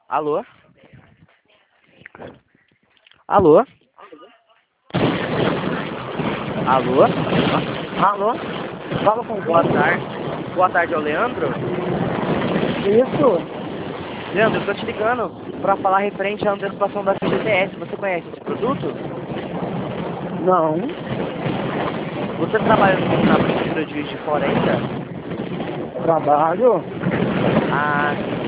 Alô? Alô? Alô? Alô? Fala com Boa quem? tarde. Boa tarde, é o Leandro. Isso? Leandro, eu tô te ligando pra falar referente à antecipação da FGTS. Você conhece esse produto? Não. Você trabalha na prefeitura de Juiz de Fora ainda? Trabalho? Ah,